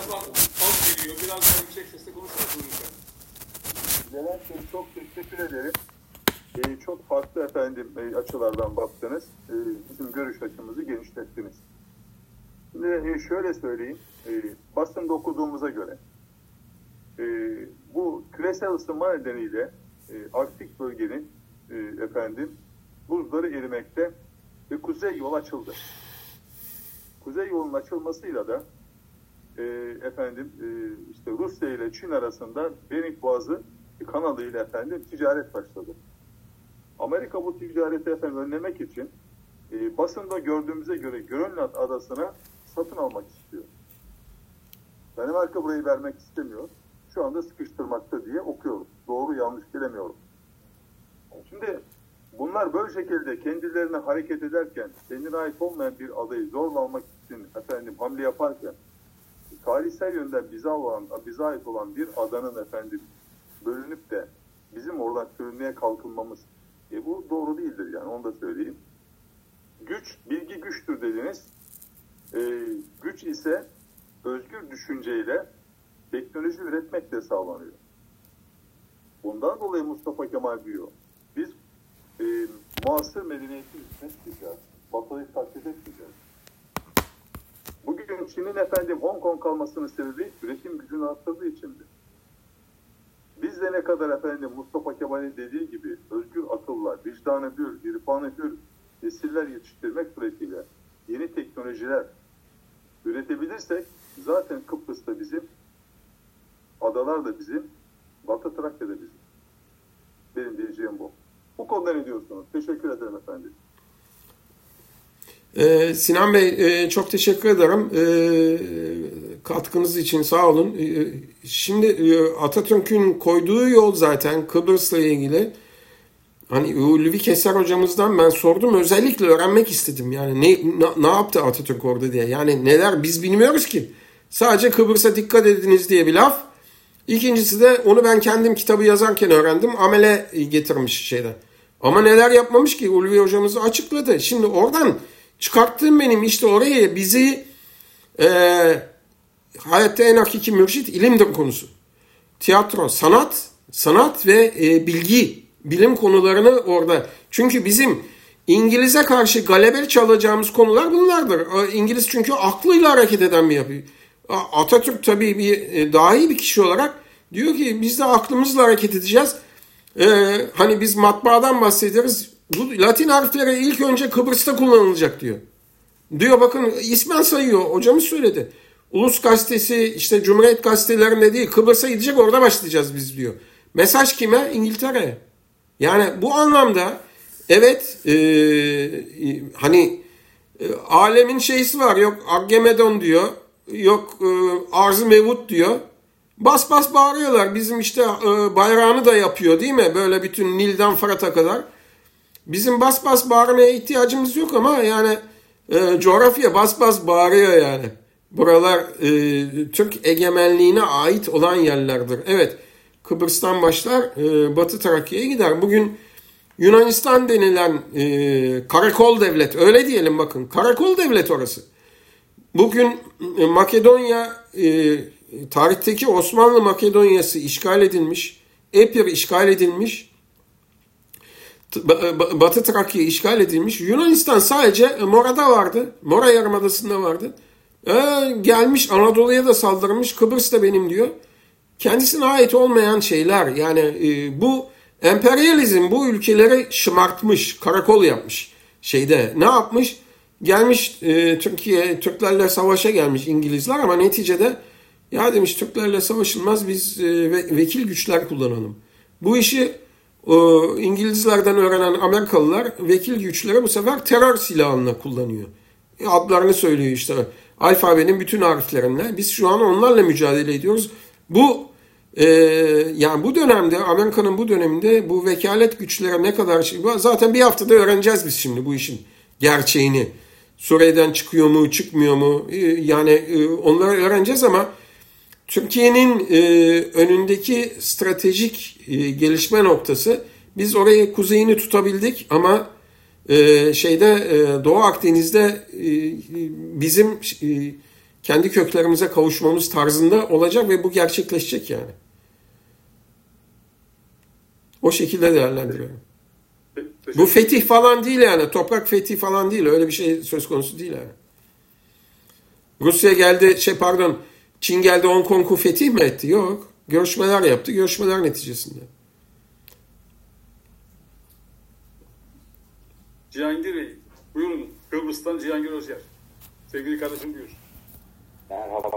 az geliyor. Biraz daha yüksek sesle konuşursunuz lütfen. Levent Bey, çok teşekkür ederim. Çok farklı açılardan baktınız. Bizim görüş açımızı genişlettiniz. Şimdi şöyle söyleyeyim. Basında okuduğumuza göre bu küresel ısınma nedeniyle Arktik bölgenin buzları erimekte ve kuzey yol açıldı. Kuzey yolunun açılmasıyla da işte Rusya ile Çin arasında Bering Boğazı kanalı ile ticaret başladı. Amerika bu ticareti önlemek için basında gördüğümüze göre Grönland adasına satın almak istiyor. Danimarka burayı vermek istemiyor. Şu anda sıkıştırmakta diye okuyoruz. Doğru yanlış bilemiyorum. Şimdi bunlar böyle şekilde kendilerine hareket ederken, kendine ait olmayan bir adayı zorla almak için hamle yaparken, tarihsel yönden bize ait olan bir adanın bölünüp de bizim oradan sürünmeye kalkınmamız bu doğru değildir, yani onu da söyleyeyim. Bilgi güçtür dediniz. Güç ise özgür düşünceyle teknoloji üretmekle sağlanıyor. Bundan dolayı Mustafa Kemal diyor, biz muasır medeniyeti üretmeyeceğiz, Batı'yı taklit etmeyeceğiz. Bugün Çin'in Hong Kong kalmasının sebebi üretim gücünü arttırdığı içindir. Biz de ne kadar Mustafa Kemal'in dediği gibi özgür akıllar, vicdanı hür, irfanı hür nesiller yetiştirmek suretiyle yeni teknolojiler üretebilirsek zaten Kıbrıs da bizim, adalar da bizim, Batı Trakya da bizim. Benim diyeceğim bu. Bu konuda ne diyorsunuz? Teşekkür ederim efendim. Sinan Bey, çok teşekkür ederim. Katkınız için sağ olun. Şimdi Atatürk'ün koyduğu yol zaten Kıbrıs'la ilgili. Hani Ulvi Keser hocamızdan ben sordum. Özellikle öğrenmek istedim. Yani ne yaptı Atatürk orada diye. Yani neler biz bilmiyoruz ki. Sadece Kıbrıs'a dikkat ediniz diye bir laf. İkincisi de onu ben kendim kitabı yazarken öğrendim. Amele getirmiş şeyden. Ama neler yapmamış ki Ulvi hocamız açıkladı. Şimdi oradan çıkarttığım benim işte oraya bizi hayatta en hakiki mürşit ilimdir konusu. Tiyatro, sanat ve bilim konularını orada. Çünkü bizim İngiliz'e karşı galebe çalacağımız konular bunlardır. İngiliz çünkü aklıyla hareket eden bir yapı. Atatürk tabii daha iyi bir kişi olarak diyor ki biz de aklımızla hareket edeceğiz. Hani biz matbaadan bahsederiz. Bu Latin harfleri ilk önce Kıbrıs'ta kullanılacak diyor. Diyor bakın ismen sayıyor. Hocamız söyledi. Ulus Gazetesi işte Cumhuriyet gazetelerinde değil Kıbrıs'a gidecek orada başlayacağız biz diyor. Mesaj kime? İngiltere'ye. Yani bu anlamda evet alemin şeysi var. Yok Argemedon diyor. Yok Arz-ı Mevut diyor. Bas bas bağırıyorlar. Bizim işte bayrağını da yapıyor değil mi? Böyle bütün Nil'den Fırat'a kadar. Bizim bas bas bağırmaya ihtiyacımız yok ama yani coğrafya bas bas bağırıyor yani. Buralar Türk egemenliğine ait olan yerlerdir. Evet, Kıbrıs'tan başlar Batı Trakya'ya gider. Bugün Yunanistan denilen karakol devlet, öyle diyelim bakın, karakol devlet orası. Bugün Makedonya, tarihteki Osmanlı Makedonya'sı işgal edilmiş, Epir işgal edilmiş, Batı Trakya işgal edilmiş. Yunanistan sadece Mora'da vardı, Mora Yarımadası'nda vardı. Gelmiş Anadolu'ya da saldırmış, Kıbrıs da benim diyor. Kendisine ait olmayan şeyler, yani bu emperyalizm bu ülkeleri şımartmış, karakol yapmış şeyde. Ne yapmış? Gelmiş Türkiye, Türklerle savaşa gelmiş İngilizler ama neticede ya demiş Türklerle savaşılmaz, biz vekil güçler kullanalım. Bu işi İngilizlerden öğrenen Amerikalılar vekil güçleri bu sefer terör silahını kullanıyor. Adlarını söylüyor işte. Alfabenin bütün harflerinden. Biz şu an onlarla mücadele ediyoruz. Bu yani bu dönemde, Amerika'nın bu döneminde bu vekalet güçleri ne kadar zaten bir haftada öğreneceğiz biz şimdi bu işin gerçeğini. Suriye'den çıkıyor mu, çıkmıyor mu? Yani onları öğreneceğiz ama Türkiye'nin önündeki stratejik gelişme noktası, biz orayı kuzeyini tutabildik ama Doğu Akdeniz'de bizim kendi köklerimize kavuşmamız tarzında olacak ve bu gerçekleşecek yani. O şekilde değerlendiriyorum. Bu fetih falan değil yani. Toprak fethi falan değil. Öyle bir şey söz konusu değil yani. Rusya geldi, Çin geldi Hong Kong'u fetih mi etti? Yok. Görüşmeler yaptı. Görüşmeler neticesinde. Cihangir Bey, buyurun. Kıbrıs'tan Cihangir Özyer. Sevgili kardeşim buyur. Merhaba.